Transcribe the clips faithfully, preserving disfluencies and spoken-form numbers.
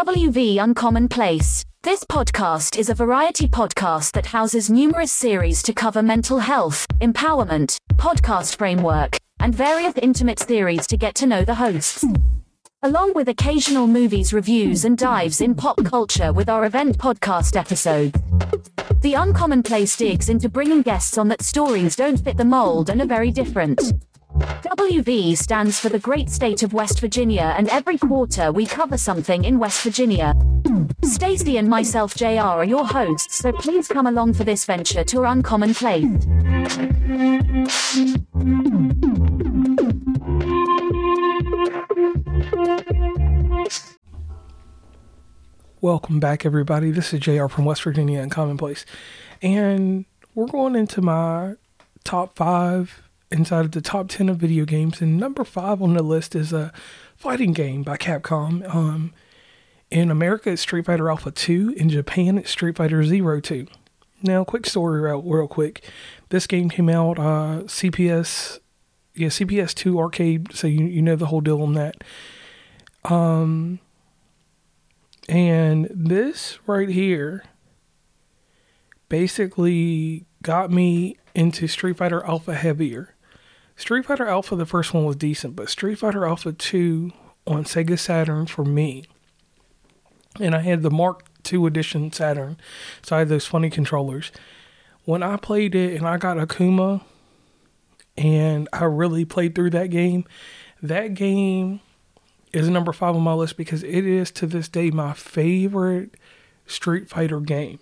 W V Uncommon Place. This podcast is a variety podcast that houses numerous series to cover mental health, empowerment, podcast framework, and various intimate theories to get to know the hosts. Along with occasional movies reviews and dives in pop culture with our event podcast episodes. The Uncommon Place digs into bringing guests on that stories don't fit the mold and are very different. W V stands for the great state of West Virginia, and every quarter we cover something in West Virginia. Stacey and myself, J R, are your hosts, so please come along for this venture to our Uncommon Place. Welcome back, everybody. This is J R from West Virginia Uncommon Place, and we're going into my top five inside of the top ten of video games, and number five on the list is a fighting game by Capcom. Um, in America, it's Street Fighter Alpha two. In Japan, it's Street Fighter Zero two. Now, quick story real, real quick. This game came out uh, C P S, yeah, C P S two arcade, so you you know the whole deal on that. Um, and this right here basically got me into Street Fighter Alpha heavier. Street Fighter Alpha, the first one was decent, but Street Fighter Alpha two on Sega Saturn for me, and I had the Mark two edition Saturn, so I had those funny controllers. When I played it and I got Akuma, and I really played through that game, that game is number five on my list because it is to this day my favorite Street Fighter game.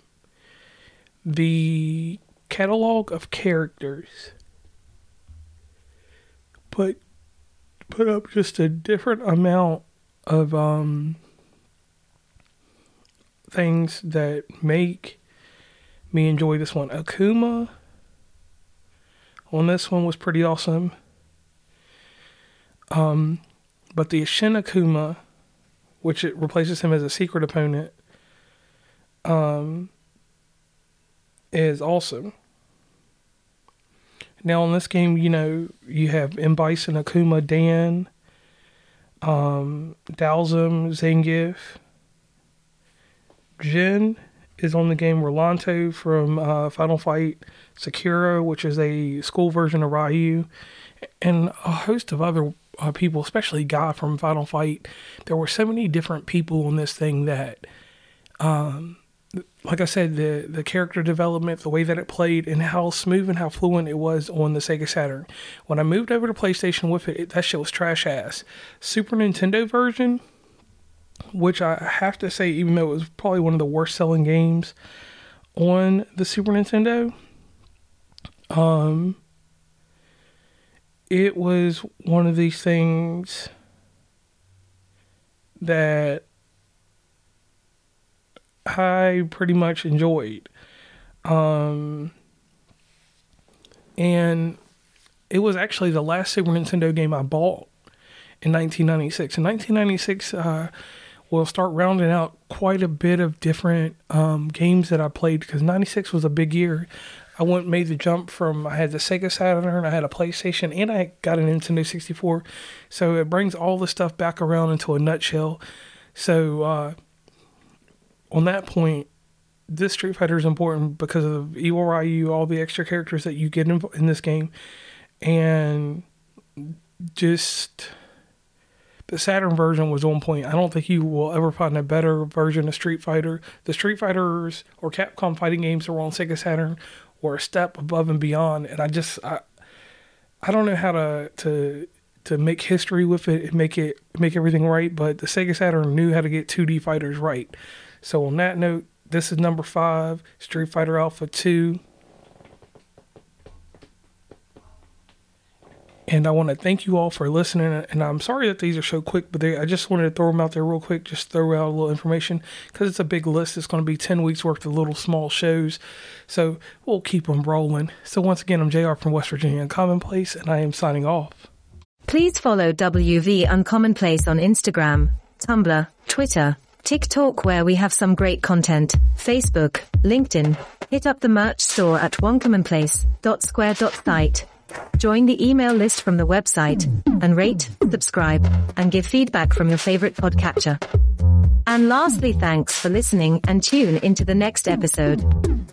The catalog of characters put put up just a different amount of um, things that make me enjoy this one. Akuma on this one was pretty awesome. Um, but the Shin Akuma, which it replaces him as a secret opponent, um, is awesome. Now, in this game, you know, you have M. Bison, Akuma, Dan, um, Dhalsim, Zangief. Jin is on the game Rolando from uh, Final Fight, Sakura, which is a school version of Ryu, and a host of other uh, people, especially Guy from Final Fight. There were so many different people on this thing that, um, like I said, the, the character development, the way that it played, and how smooth and how fluent it was on the Sega Saturn. When I moved over to PlayStation with it, it that shit was trash ass. Super Nintendo version, which I have to say, even though it was probably one of the worst selling games on the Super Nintendo, um, it was one of these things that I pretty much enjoyed. Um, and it was actually the last Super Nintendo game I bought in nineteen ninety-six. In nineteen ninety-six, uh, we'll start rounding out quite a bit of different um, games that I played, because ninety-six was a big year. I went made the jump from, I had the Sega Saturn, I had a PlayStation, and I got a Nintendo sixty-four. So it brings all the stuff back around into a nutshell. So, uh, on that point, this Street Fighter is important because of Evil Ryu, all the extra characters that you get in, in this game, and just the Saturn version was on point. I don't think you will ever find a better version of Street Fighter. The Street Fighters or Capcom fighting games that were on Sega Saturn were a step above and beyond, and I just I, I don't know how to to to make history with it and make it make everything right, but the Sega Saturn knew how to get two D fighters right. So on that note, this is number five, Street Fighter Alpha two. And I want to thank you all for listening. And I'm sorry that these are so quick, but they, I just wanted to throw them out there real quick, just throw out a little information, because it's a big list. It's going to be ten weeks worth of little small shows. So we'll keep them rolling. So once again, I'm J R from West Virginia Uncommon Place, and I am signing off. Please follow W V Uncommon Place on Instagram, Tumblr, Twitter, TikTok, where we have some great content, Facebook, LinkedIn. Hit up the merch store at uncommonplace dot square dot site. Join the email list from the website, and rate, subscribe, and give feedback from your favorite podcatcher. And lastly, thanks for listening and tune into the next episode.